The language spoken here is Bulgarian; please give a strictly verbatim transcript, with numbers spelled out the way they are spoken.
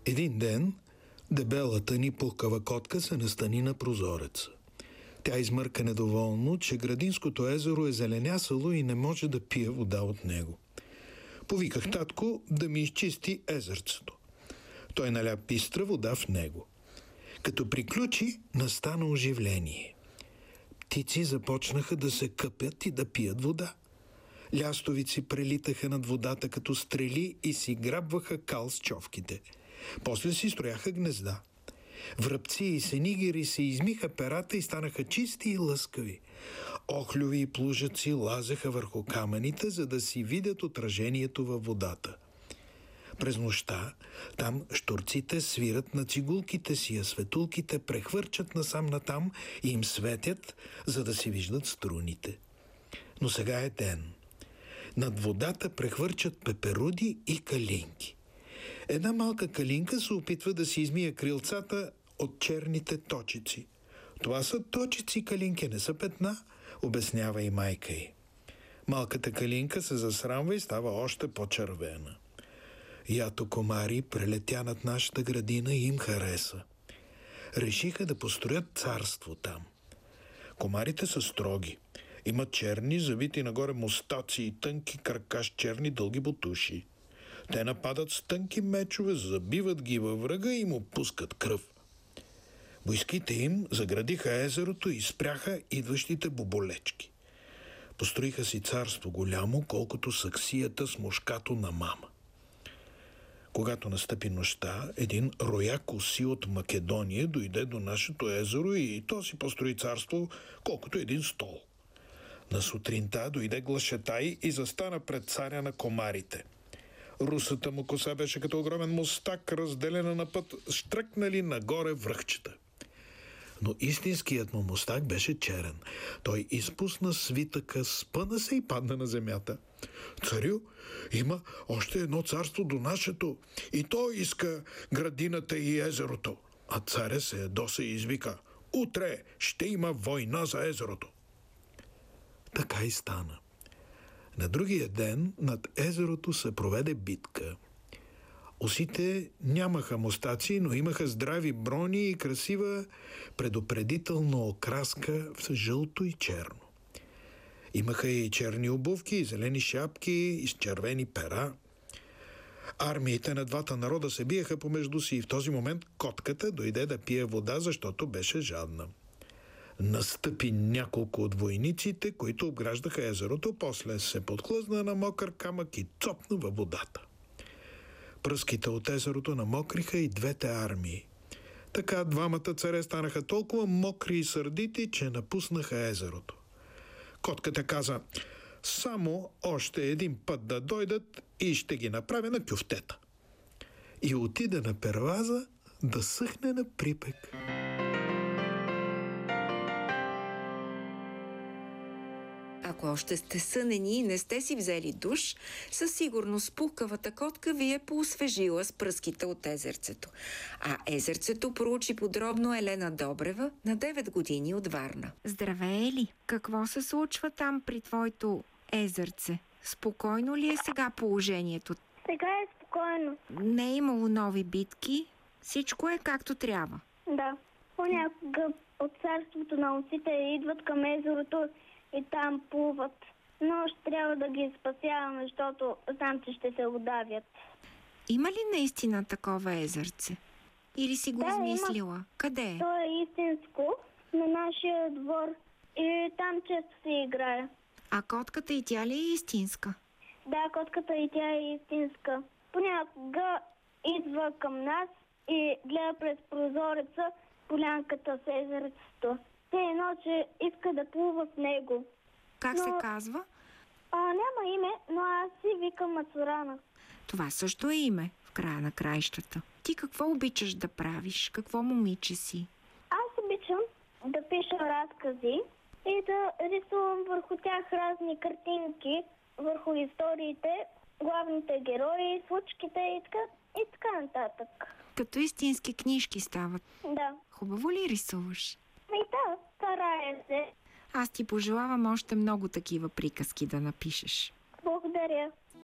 Един ден дебелата ни пухкава котка се настани на прозореца. Тя измърка недоволно, че градинското езеро е зеленясало и не може да пие вода от него. Повиках татко да ми изчисти езерцето. Той наля пистра вода в него. Като приключи, настана оживление. Птици започнаха да се къпят и да пият вода. Лястовици прелитаха над водата като стрели и си грабваха кал с човките. После си строяха гнезда. Връбци и сенигери се измиха перата и станаха чисти и лъскави. Охлюви и плужаци лазеха върху камъните, за да си видят отражението във водата. През нощта там щурците свират на цигулките си, а светулките прехвърчат насам-натам и им светят, за да си виждат струните. Но сега е ден. Над водата прехвърчат пеперуди и калинки. Една малка калинка се опитва да си измие крилцата от черните точици. Това са точици, калинки, не са петна, обяснява и майка й. Малката калинка се засрамва и става още по-червена. Ято комари прелетя над нашата градина и им хареса. Решиха да построят царство там. Комарите са строги. Имат черни, завити нагоре мустаци и тънки крака с черни дълги бутуши. Те нападат с тънки мечове, забиват ги във врага и му пускат кръв. Войските им заградиха езерото и спряха идващите боболечки. Построиха си царство голямо, колкото саксията с мушкато на мама. Когато настъпи нощта, един рояк оси от Македония дойде до нашето езеро и то си построи царство, колкото един стол. На сутринта дойде глашетай и застана пред царя на комарите. Русата му коса беше като огромен мустак, разделена на път, штръкнали нагоре връхчета. Но истинският му мустак беше черен. Той изпусна свитъка, спъна се и падна на земята. Царю, има още едно царство до нашето и той иска градината и езерото. А царя се ядоса и извика: утре ще има война за езерото. Така и стана. На другия ден над езерото се проведе битка. Осите нямаха мустаци, но имаха здрави брони и красива предупредителна окраска в жълто и черно. Имаха и черни обувки, и зелени шапки, и с червени пера. Армиите на двата народа се биеха помежду си и в този момент котката дойде да пие вода, защото беше жадна. Настъпи няколко от войниците, които обграждаха езерото, после се подхлъзна на мокър камък и цопна във водата. Пръските от езерото намокриха и двете армии. Така двамата царе станаха толкова мокри и сърдити, че напуснаха езерото. Котката каза: само още един път да дойдат и ще ги направя на кюфтета. И отида на перваза да съхне на припек. Ако още сте сънени и не сте си взели душ, със сигурност пухкавата котка ви е поосвежила с пръските от езерцето. А езерцето проучи подробно Елена Добрева, на девет години, от Варна. Здравей, Ели! Какво се случва там при твоето езерце? Спокойно ли е сега положението? Сега е спокойно. Не е имало нови битки? Всичко е както трябва? Да. Понякога от царството на овците идват към езерото и там плуват. Но ще трябва да ги спасяваме, защото знам, че ще се удавят. Има ли наистина такова езерце? Или си го да, измислила? Има. Къде е? То е истинско, на нашия двор. И там често се играе. А котката и тя ли е истинска? Да, котката и тя е истинска. Понякога идва към нас и гледа през прозореца полянката с езерцето. Все едно, че иска да плува в него. Как но... се казва? А, няма име, но аз си викам Мацурана. Това също е име в края на краищата. Ти какво обичаш да правиш? Какво момиче си? Аз обичам да пиша разкази и да рисувам върху тях разни картинки, върху историите, главните герои, случките и така, и така нататък. Като истински книжки стават. Да. Хубаво ли рисуваш? И да, старая се. Аз ти пожелавам още много такива приказки да напишеш. Благодаря.